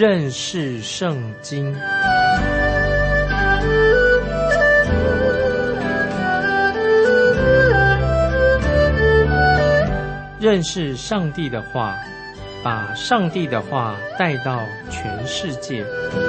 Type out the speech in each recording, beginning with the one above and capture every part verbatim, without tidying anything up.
认识圣经。认识上帝的话，把上帝的话带到全世界。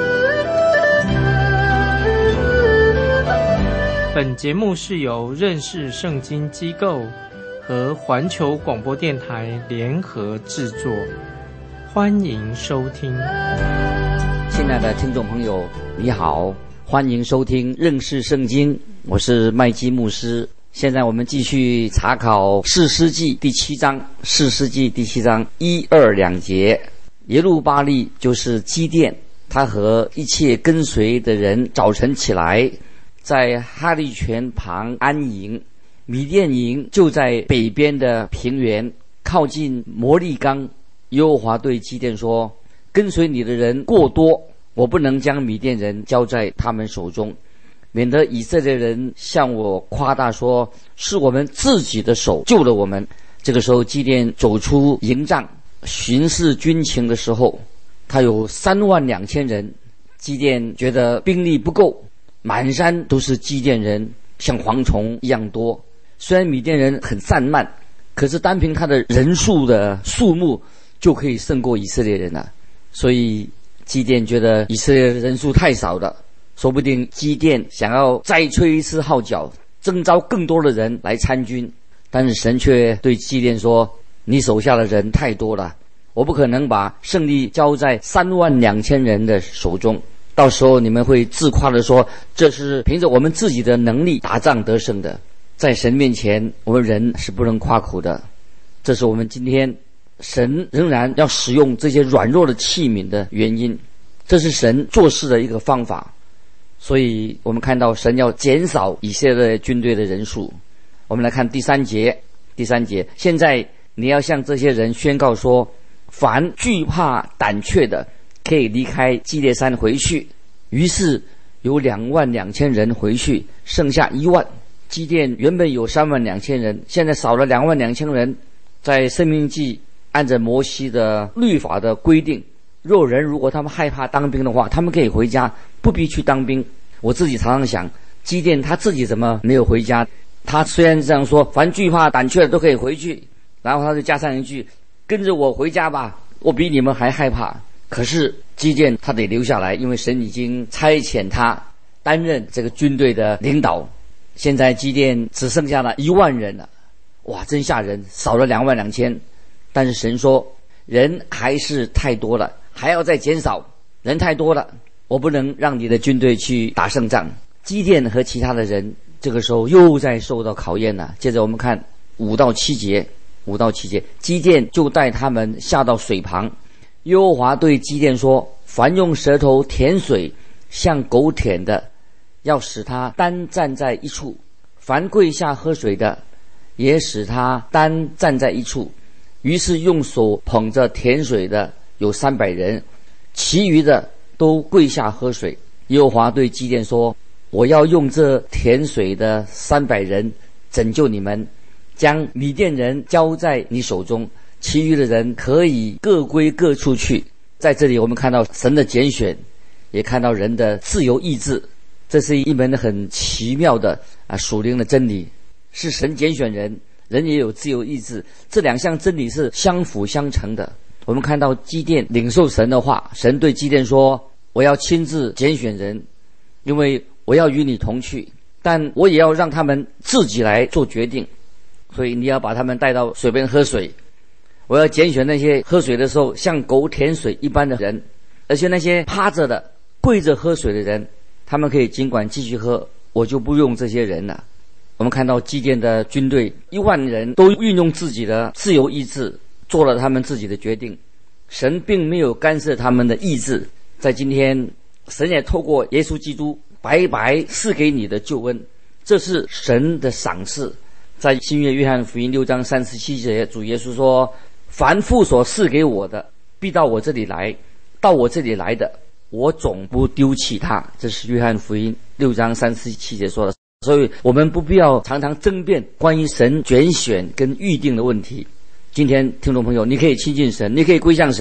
本节目是由认识圣经机构和环球广播电台联合制作，欢迎收听。 亲爱的听众朋友，你好，欢迎收听认识圣经，我是麦基牧师。现在我们继续查考士师记第七章，士师记第七章一二两节。耶路巴力就是基甸，他和一切跟随的人早晨起来，在哈利泉旁安营。米甸营就在北边的平原，靠近摩利冈。耶和华对基甸说：跟随你的人过多，我不能将米甸人交在他们手中，免得以色列人向我夸大说，是我们自己的手救了我们。这个时候基甸走出营帐，巡视军情的时候，他有三万两千人。基甸觉得兵力不够，满山都是基甸人，像蝗虫一样多。虽然米甸人很散漫，可是单凭他的人数的数目就可以胜过以色列人了。所以基甸觉得以色列人数太少了，说不定基甸想要再吹一次号角，征召更多的人来参军。但是神却对基甸说，你手下的人太多了，我不可能把胜利交在三万两千人的手中，到时候你们会自夸的说，这是凭着我们自己的能力打仗得胜的。在神面前，我们人是不能夸口的。这是我们今天神仍然要使用这些软弱的器皿的原因，这是神做事的一个方法。所以我们看到神要减少以色列军队的人数。我们来看第三节，第三节，现在你要向这些人宣告说，凡惧怕胆怯的，可以离开基列山回去。于是有两万两千人回去，剩下一万。基甸原本有三万两千人，现在少了两万两千人。在申命记按着摩西的律法的规定，若人如果他们害怕当兵的话，他们可以回家，不必去当兵。我自己常常想，基甸他自己怎么没有回家？他虽然这样说，凡惧怕胆怯的都可以回去，然后他就加上一句，跟着我回家吧，我比你们还害怕。可是基甸他得留下来，因为神已经差遣他担任这个军队的领导。现在基甸只剩下了一万人了，哇，真吓人，少了两万两千。但是神说，人还是太多了，还要再减少，人太多了，我不能让你的军队去打胜仗。基甸和其他的人这个时候又在受到考验了。接着我们看五到七节，五到七节，基甸就带他们下到水旁。耶和华对基甸说，凡用舌头舔水像狗舔的，要使他单站在一处；凡跪下喝水的，也使他单站在一处。于是用手捧着甜水的有三百人，其余的都跪下喝水。耶和华对基甸说，我要用这甜水的三百人拯救你们，将米甸人交在你手中，其余的人可以各归各处去。在这里我们看到神的拣选，也看到人的自由意志，这是一门很奇妙的啊属灵的真理，是神拣选人，人也有自由意志，这两项真理是相辅相成的。我们看到基甸领受神的话，神对基甸说，我要亲自拣选人，因为我要与你同去，但我也要让他们自己来做决定，所以你要把他们带到水边喝水。我要拣选那些喝水的时候像狗舔水一般的人，而且那些趴着的跪着喝水的人，他们可以尽管继续喝，我就不用这些人了。我们看到基甸的军队一万人都运用自己的自由意志做了他们自己的决定，神并没有干涉他们的意志。在今天神也透过耶稣基督白白赐给你的救恩，这是神的赏赐。在新约约翰福音六章三十七节，主耶稣说，凡父所赐给我的必到我这里来，到我这里来的我总不丢弃他。这是约翰福音六章三十七节说的。所以我们不必要常常争辩关于神拣选跟预定的问题。今天听众朋友，你可以亲近神，你可以归向神，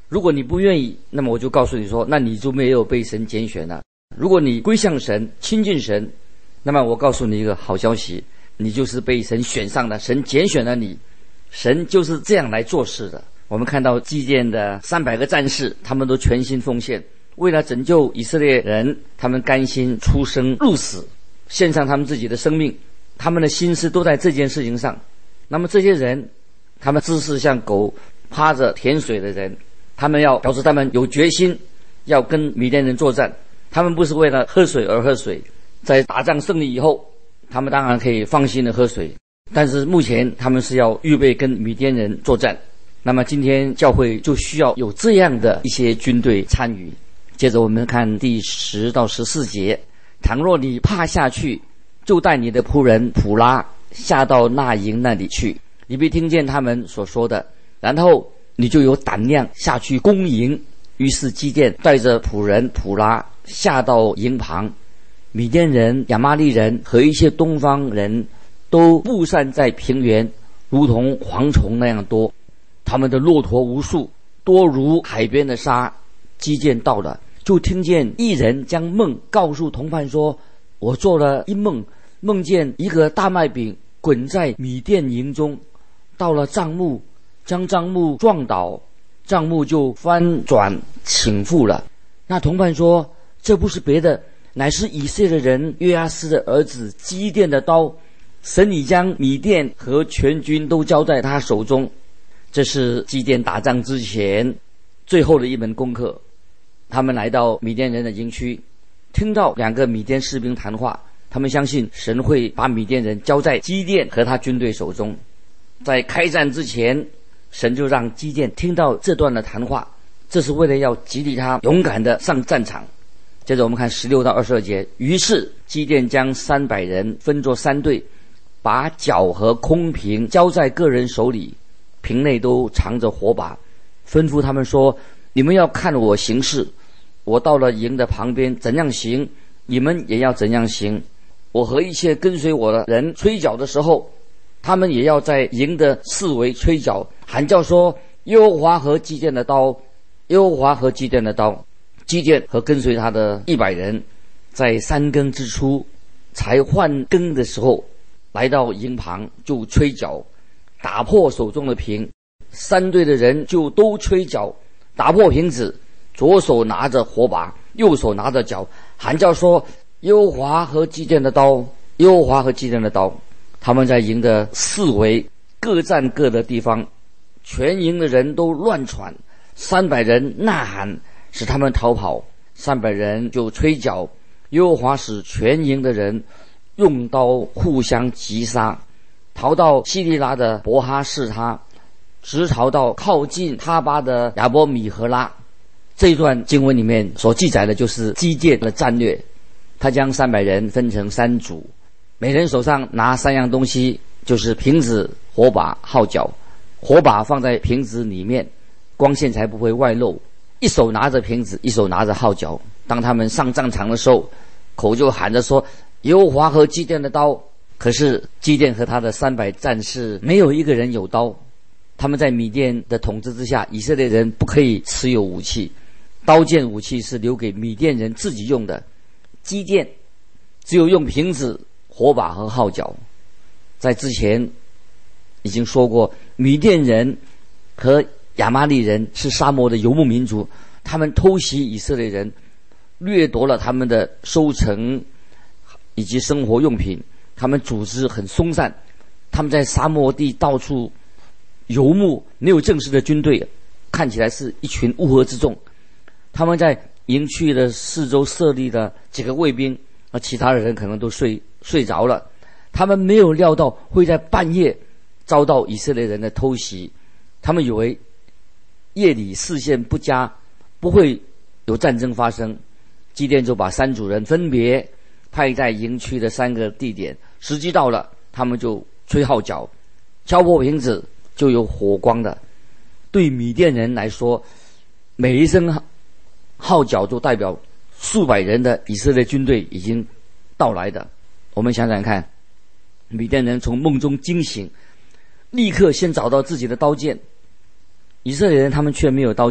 如果你不愿意，那么我就告诉你说，那你就没有被神拣选了。如果你归向神，亲近神，那么我告诉你一个好消息，你就是被神选上的，神拣选了你。神就是这样来做事的。我们看到基甸的三百个战士，他们都全心奉献，为了拯救以色列人，他们甘心出生入死，献上他们自己的生命，他们的心思都在这件事情上。那么这些人，他们姿势像狗趴着舔水的人，他们要表示他们有决心要跟米甸人作战，他们不是为了喝水而喝水。在打仗胜利以后，他们当然可以放心的喝水，但是目前他们是要预备跟米甸人作战。那么今天教会就需要有这样的一些军队参与。接着我们看第十到十四节，倘若你怕下去，就带你的仆人普拉下到那营那里去，你必听见他们所说的，然后你就有胆量下去攻营。于是基甸带着仆人普拉下到营旁，米甸人、亚玛力人和一些东方人都布散在平原，如同蝗虫那样多，他们的骆驼无数，多如海边的沙。基甸到了，就听见一人将梦告诉同伴说，我做了一梦，梦见一个大麦饼滚在米甸营中，到了帐幕，将帐幕撞倒，帐幕就翻转倾覆了。那同伴说，这不是别的，乃是以色列人约阿斯的儿子基甸的刀，神已将米甸和全军都交在他手中。这是基甸打仗之前最后的一门功课。他们来到米甸人的营区，听到两个米甸士兵谈话，他们相信神会把米甸人交在基甸和他军队手中。在开战之前，神就让基甸听到这段的谈话，这是为了要激励他勇敢的上战场。接着我们看十六到二十二节，于是基甸将三百人分作三队，把脚和空瓶交在个人手里，瓶内都藏着火把，吩咐他们说，你们要看我行事，我到了营的旁边怎样行，你们也要怎样行。我和一切跟随我的人吹角的时候，他们也要在营的四围吹角，喊叫说，耶和华和基甸的刀，耶和华和基甸的刀。基甸和跟随他的一百人，在三更之初才换更的时候，来到营旁就吹角，打破手中的瓶。三队的人就都吹角，打破瓶子，左手拿着火把，右手拿着角，喊叫说，耶和华和基甸的刀，耶和华和基甸的刀。他们在营的四围各占各的地方，全营的人都乱喘，三百人呐喊，使他们逃跑。三百人就吹角，耶和华使全营的人用刀互相击杀，逃到希利拉的伯哈示他，直逃到靠近他巴的亚波米和拉。这一段经文里面所记载的就是基甸的战略。他将三百人分成三组，每人手上拿三样东西，就是瓶子、火把、号角。火把放在瓶子里面，光线才不会外露。一手拿着瓶子，一手拿着号角。当他们上战场的时候，口就喊着说，耶和华和基甸的刀。可是基甸和他的三百战士没有一个人有刀。他们在米甸的统治之下，以色列人不可以持有武器，刀剑武器是留给米甸人自己用的。基甸只有用瓶子、火把和号角。在之前已经说过，米甸人和亚玛力人是沙漠的游牧民族，他们偷袭以色列人，掠夺了他们的收成以及生活用品。他们组织很松散，他们在沙漠地到处游牧，没有正式的军队，看起来是一群乌合之众。他们在营区的四周设立了几个卫兵，而其他的人可能都睡睡着了。他们没有料到会在半夜遭到以色列人的偷袭，他们以为夜里视线不佳，不会有战争发生。基甸就把三组人分别派在营区的三个地点，时机到了，他们就吹号角，敲破瓶子就有火光的。对米甸人来说，每一声号角就代表数百人的以色列军队已经到来的。我们想想看，米甸人从梦中惊醒，立刻先找到自己的刀剑。以色列人他们却没有刀剑，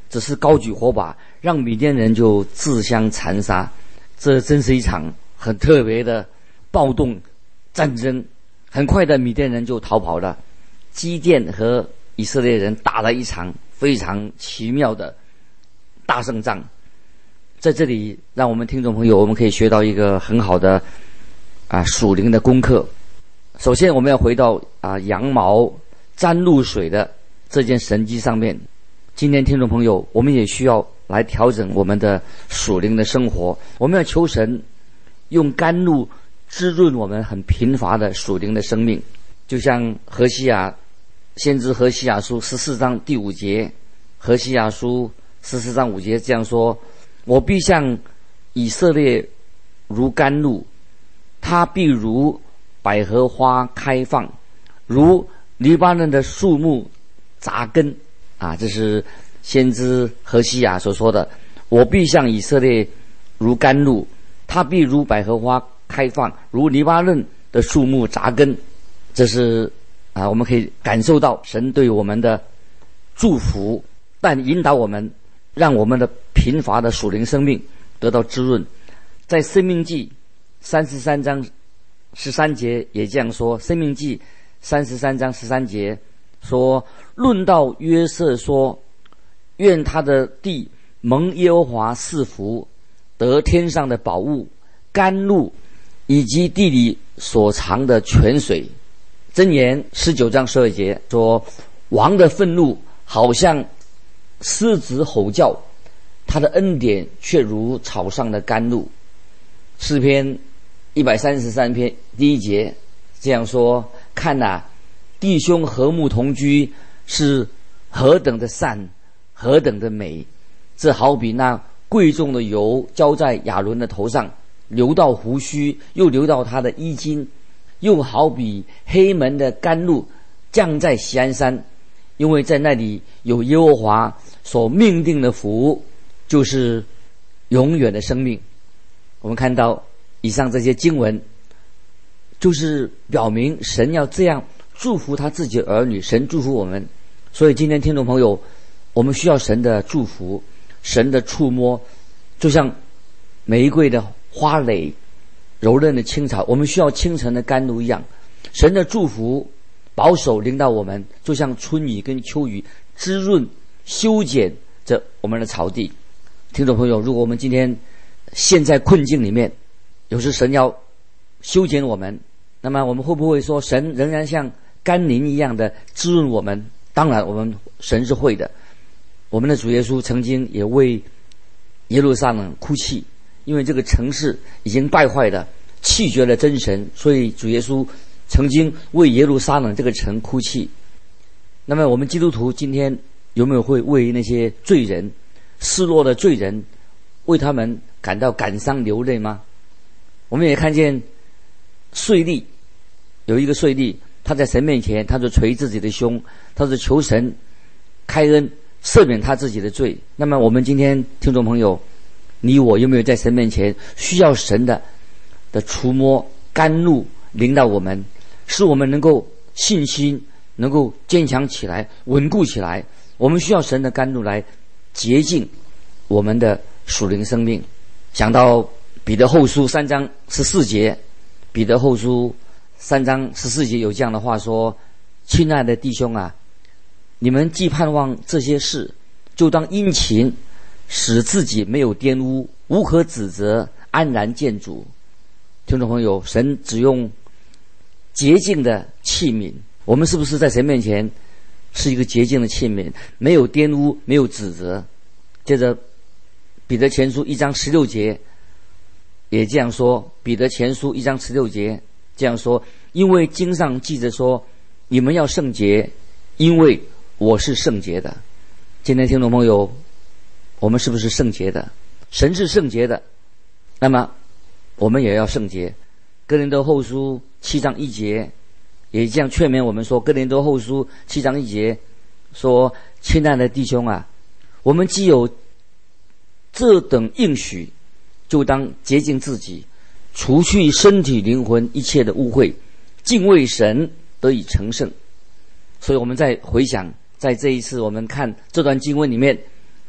只是高举火把，让米甸人就自相残杀。这真是一场很特别的暴动战争。很快的，米甸人就逃跑了。基甸和以色列人打了一场非常奇妙的大胜仗。在这里，让我们听众朋友，我们可以学到一个很好的啊属灵的功课。首先，我们要回到啊羊毛沾露水的这件神迹上面。今天听众朋友，我们也需要来调整我们的属灵的生活。我们要求神用甘露滋润我们很贫乏的属灵的生命，就像何西亚先知何西亚书十四章第五节，何西亚书十四章五节这样说：我必向以色列如甘露，他必如百合花开放，如黎巴嫩的树木扎根。啊，这是先知何西亚所说的：我必向以色列如甘露，他必如百合花开放，如黎巴嫩的树木扎根。这是啊，我们可以感受到神对我们的祝福，但引导我们，让我们的贫乏的属灵生命得到滋润。在申命记三十三章十三节也这样说。申命记三十三章十三节说：论到约瑟说，愿他的地蒙耶和华赐福，得天上的宝物、甘露，以及地里所藏的泉水。箴言十九章十二节说：王的愤怒好像狮子吼叫，他的恩典却如草上的甘露。诗篇一百三十三篇第一节这样说：看哪，弟兄和睦同居，是何等的善，何等的美！这好比那贵重的油浇在亚伦的头上，流到胡须，又流到他的衣襟；又好比黑门的甘露降在锡安山，因为在那里有耶和华所命定的福，就是永远的生命。我们看到以上这些经文，就是表明神要这样祝福他自己的儿女，神祝福我们。所以今天听众朋友，我们需要神的祝福，神的触摸，就像玫瑰的花蕾，柔韧的青草，我们需要清晨的甘露一样。神的祝福保守领导我们，就像春雨跟秋雨滋润修剪着我们的草地。听众朋友，如果我们今天陷在困境里面，有时神要修剪我们，那么我们会不会说神仍然像甘霖一样的滋润我们？当然我们神是会的。我们的主耶稣曾经也为耶路撒冷哭泣，因为这个城市已经败坏了，弃绝了真神，所以主耶稣曾经为耶路撒冷这个城哭泣。那么我们基督徒今天有没有会为那些罪人，失落的罪人，为他们感到感伤流泪吗？我们也看见税吏，有一个税吏，他在神面前，他就捶自己的胸，他是求神开恩赦免他自己的罪。那么我们今天听众朋友，你我有没有在神面前需要神的的触摸甘露临到我们，使我们能够信心能够坚强起来，稳固起来？我们需要神的甘露来洁净我们的属灵生命。想到彼得后书三章十四节，彼得后书三章十四节有这样的话说：亲爱的弟兄啊，你们既盼望这些事，就当殷勤，使自己没有玷污，无可指责，安然见主。听众朋友，神只用洁净的器皿，我们是不是在神面前是一个洁净的器皿，没有玷污，没有指责？接着彼得前书一章十六节也这样说，彼得前书一章十六节这样说：因为经上记着说，你们要圣洁，因为我是圣洁的。今天听众朋友，我们是不是圣洁的？神是圣洁的，那么我们也要圣洁。哥林多后书七章一节也这样劝勉我们说，哥林多后书七章一节说：亲爱的弟兄啊，我们既有这等应许，就当洁净自己，除去身体灵魂一切的污秽，敬畏神，得以成圣。所以我们在回想，在这一次我们看这段经文里面，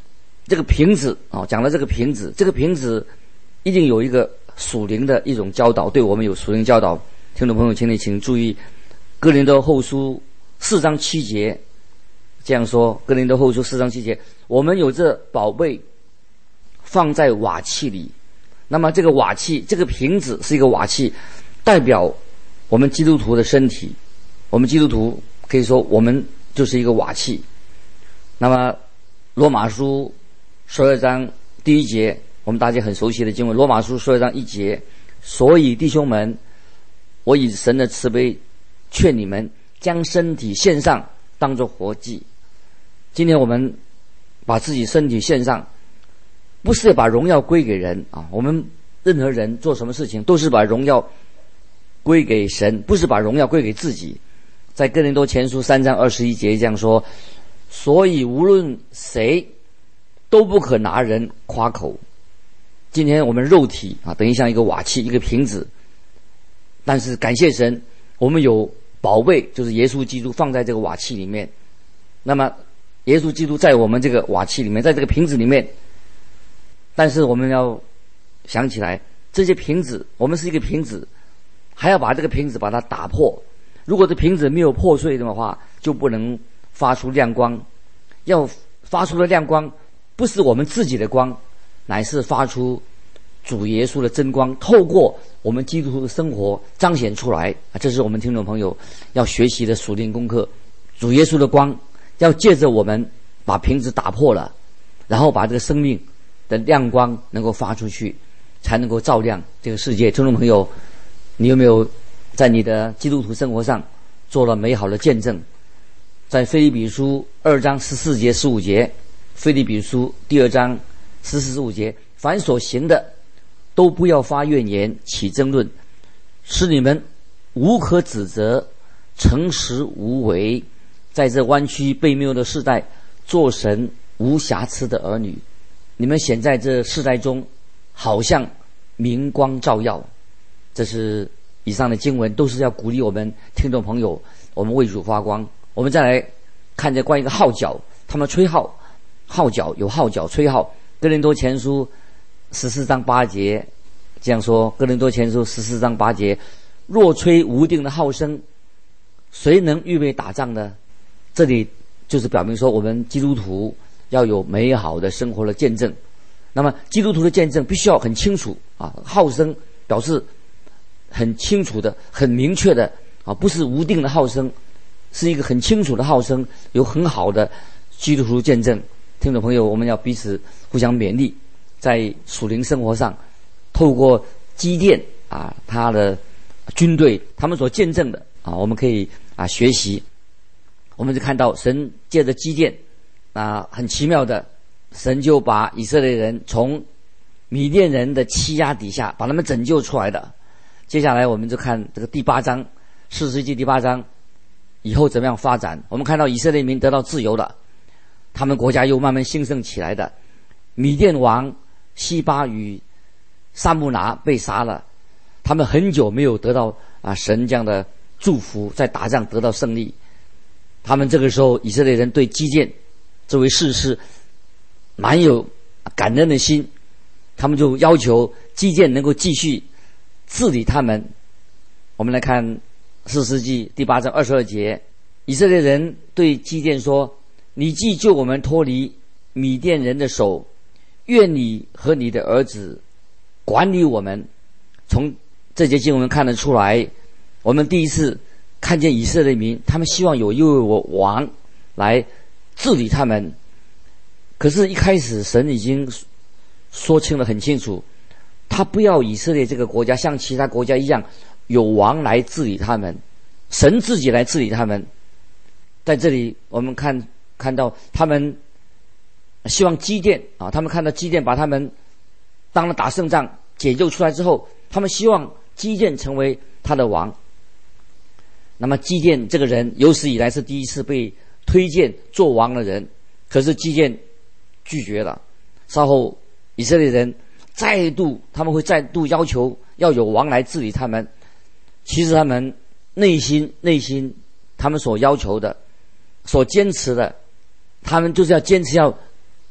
这个瓶子啊，讲了这个瓶子，这个瓶子一定有一个属灵的一种教导，对我们有属灵教导。听众朋友，请你请注意，哥林多后书四章七节这样说，哥林多后书四章七节，我们有这宝贝放在瓦器里。那么这个瓦器，这个瓶子是一个瓦器，代表我们基督徒的身体。我们基督徒可以说我们就是一个瓦器。那么罗马书十二章第一节，我们大家很熟悉的经文，罗马书十二章一节，所以弟兄们，我以神的慈悲劝你们，将身体献上，当作活祭。今天我们把自己身体献上，不是把荣耀归给人啊！我们任何人做什么事情，都是把荣耀归给神，不是把荣耀归给自己。在哥林多前书三章二十一节这样说，所以无论谁都不可拿人夸口。今天我们肉体啊，等于像一个瓦器，一个瓶子，但是感谢神，我们有宝贝，就是耶稣基督放在这个瓦器里面。那么耶稣基督在我们这个瓦器里面，在这个瓶子里面，但是我们要想起来，这些瓶子，我们是一个瓶子，还要把这个瓶子把它打破。如果这瓶子没有破碎的话，就不能发出亮光。要发出的亮光，不是我们自己的光，乃是发出主耶稣的真光，透过我们基督徒的生活彰显出来。这是我们听众朋友要学习的属灵功课。主耶稣的光要借着我们把瓶子打破了，然后把这个生命的亮光能够发出去，才能够照亮这个世界。听众朋友，你有没有在你的基督徒生活上做了美好的见证？在腓立比书二章十四节十五节，腓立比书第二章十四十五节，凡所行的都不要发怨言，起争论，使你们无可指责，诚实无为，在这弯曲悖谬的世代，做神无瑕疵的儿女。你们显在这世代中，好像明光照耀。这是以上的经文，都是要鼓励我们听众朋友，我们为主发光。我们再来看这关于一个号角，他们吹号，号角有号角吹号。哥林多前书十四章八节这样说，哥林多前书十四章八节，若吹无定的号声，谁能预备打仗呢？这里就是表明说，我们基督徒要有美好的生活的见证。那么基督徒的见证必须要很清楚啊，号声表示很清楚的、很明确的啊，不是无定的号声，是一个很清楚的号声，有很好的基督徒见证。听众朋友，我们要彼此互相勉励，在属灵生活上，透过基甸啊，他的军队他们所见证的啊，我们可以啊学习。我们就看到神借着基甸啊，很奇妙的，神就把以色列人从米甸人的欺压底下把他们拯救出来的。接下来我们就看这个第八章，士师记第八章以后怎么样发展。我们看到以色列民得到自由了，他们国家又慢慢兴盛起来的。米甸王西巴与撒慕拿被杀了，他们很久没有得到啊神这样的祝福，在打仗得到胜利。他们这个时候以色列人对基甸这位士师蛮有感恩的心，他们就要求基甸能够继续治理他们。我们来看士师记第八章二十二节，以色列人对基甸说，你既救我们脱离米甸人的手，愿你和你的儿子管理我们。从这节经文看得出来，我们第一次看见以色列民，他们希望有一位王来治理他们。可是一开始神已经说清了很清楚，他不要以色列这个国家像其他国家一样有王来治理他们，神自己来治理他们。在这里我们看看到他们希望基甸啊，他们看到基甸把他们当了打胜仗解救出来之后，他们希望基甸成为他的王。那么基甸这个人有史以来是第一次被推荐做王的人，可是基甸拒绝了。稍后以色列人再度他们会再度要求要有王来治理他们。其实他们内心内心他们所要求的所坚持的，他们就是要坚持要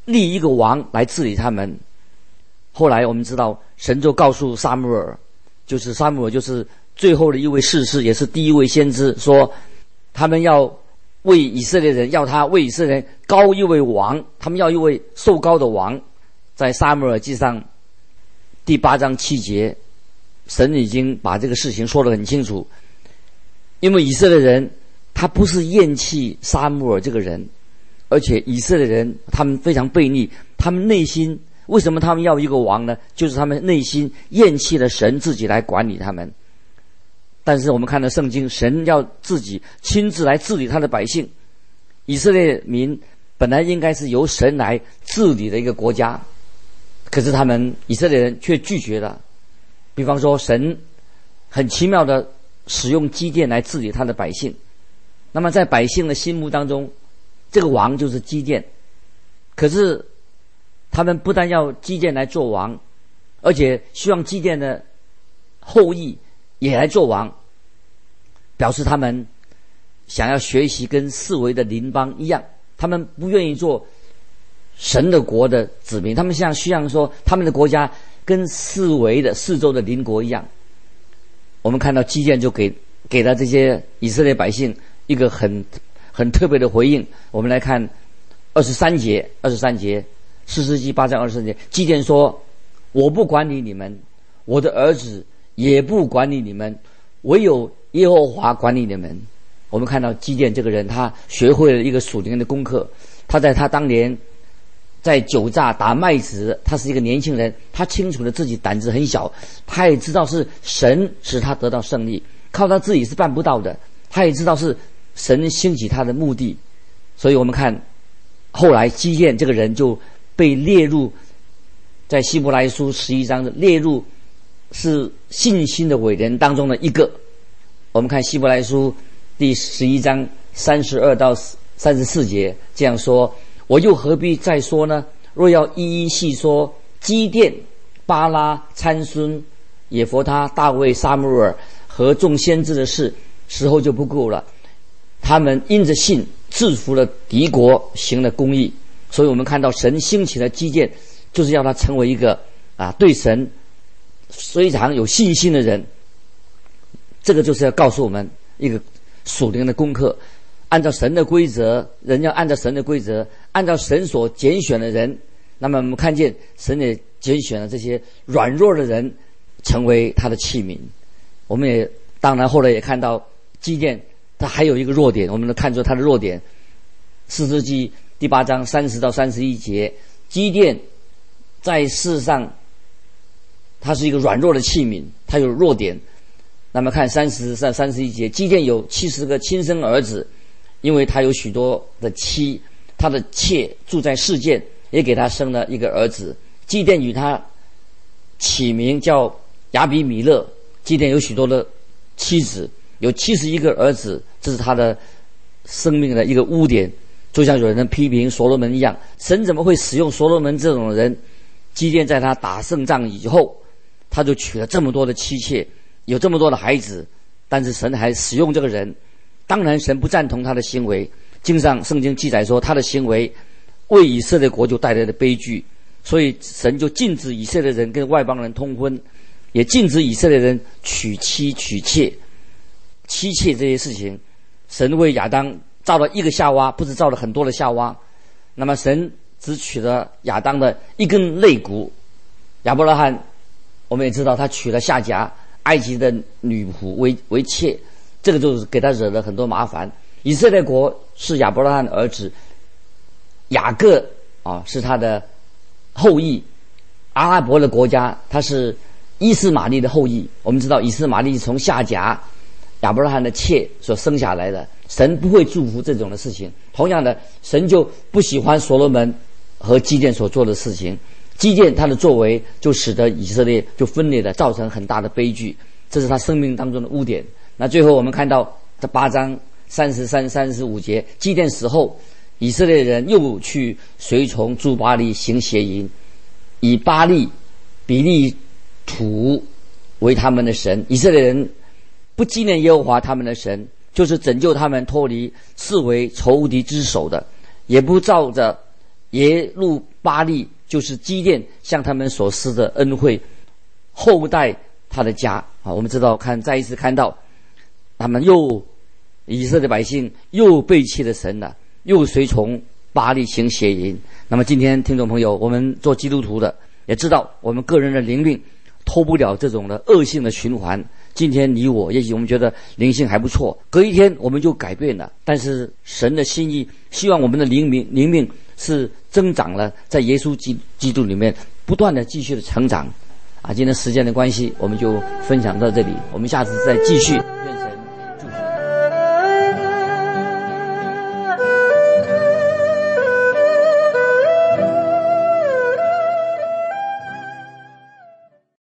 立一个王来治理他们。后来我们知道，神就告诉撒母耳，就是撒母耳就是最后的一位士师，也是第一位先知，说他们要为以色列人，要他为以色列人高一位王，他们要一位受高的王。在撒母耳记上第八章七节，神已经把这个事情说得很清楚。因为以色列人他不是厌弃撒母耳这个人，而且以色列人他们非常悖逆，他们内心为什么他们要一个王呢？就是他们内心厌弃了神自己来管理他们。但是我们看到圣经，神要自己亲自来治理他的百姓。以色列民本来应该是由神来治理的一个国家，可是他们以色列人却拒绝了。比方说，神很奇妙的使用基甸来治理他的百姓。那么在百姓的心目当中，这个王就是基甸。可是他们不但要基甸来做王，而且希望基甸的后裔也来做王，表示他们想要学习跟四围的邻邦一样，他们不愿意做神的国的子民，他们像需要说他们的国家跟四围的四周的邻国一样。我们看到基甸就给给了这些以色列百姓一个很很特别的回应。我们来看二十三节，二十三节，士师记八章二十三节，基甸说：“我不管理你们，我的儿子也不管理你们，唯有耶和华管理你们。”我们看到基甸这个人，他学会了一个属灵的功课。他在他当年在酒榨打麦子，他是一个年轻人，他清楚的自己胆子很小，他也知道是神使他得到胜利，靠他自己是办不到的。他也知道是神兴起他的目的，所以我们看后来基甸这个人就被列入在希伯来书十一章列入是信心的伟人当中的一个。我们看希伯来书第十一章三十二到三十四节这样说：“我又何必再说呢？若要一一细说基甸、巴拉、参孙、耶弗他、大卫、撒母耳和众先知的事，时候就不够了。他们因着信制服了敌国，行了公义。”所以我们看到神兴起的基甸，就是要他成为一个啊对神非常有信心的人。这个就是要告诉我们一个属灵的功课，按照神的规则，人要按照神的规则，按照神所拣选的人。那么我们看见神也拣选了这些软弱的人成为他的器皿。我们也当然后来也看到基甸他还有一个弱点，我们能看出他的弱点。士师记第八章三十到三十一节，基甸在世上他是一个软弱的器皿，他有弱点。那么看三十到三十一节，基甸有七十个亲生儿子，因为他有许多的妻，他的妾住在世界，也给他生了一个儿子。基甸与他起名叫亚比米勒。基甸有许多的妻子，有七十一个儿子，这是他的生命的一个污点。就像有人批评所罗门一样，神怎么会使用所罗门这种人？基甸在他打胜仗以后，他就娶了这么多的妻妾，有这么多的孩子，但是神还使用这个人。当然神不赞同他的行为，经上圣经记载说他的行为为以色列国就带来了悲剧，所以神就禁止以色列人跟外邦人通婚，也禁止以色列人娶妻娶妾。妻妾这些事情，神为亚当造了一个夏娃，不是造了很多的夏娃。那么神只取了亚当的一根肋骨。亚伯拉罕我们也知道他娶了夏甲埃及的女仆为为妾，这个就是给他惹了很多麻烦。以色列国是亚伯拉罕的儿子，雅各啊是他的后裔。阿拉伯的国家他是伊斯玛利的后裔。我们知道伊斯玛利是从夏甲亚伯拉罕的妾所生下来的，神不会祝福这种的事情。同样的，神就不喜欢所罗门和基甸所做的事情。基甸他的作为就使得以色列就分裂了，造成很大的悲剧，这是他生命当中的污点。那最后我们看到这八章三十三、三十五节，基甸死后，以色列人又去随从诸巴力行邪淫，以巴力、比利土为他们的神。以色列人不纪念耶和华他们的神，就是拯救他们脱离四围仇敌之手的，也不照着耶路巴力就是基甸向他们所施的恩惠，后代他的家啊。我们知道看再一次看到他们又以色列百姓又背弃了神了，又随从巴力行邪淫。那么今天听众朋友，我们做基督徒的也知道，我们个人的灵命脱不了这种的恶性的循环。今天你我也许我们觉得灵性还不错，隔一天我们就改变了，但是神的心意希望我们的灵命灵命是增长了，在耶稣基基督里面不断的继续的成长啊。今天时间的关系，我们就分享到这里，我们下次再继续。愿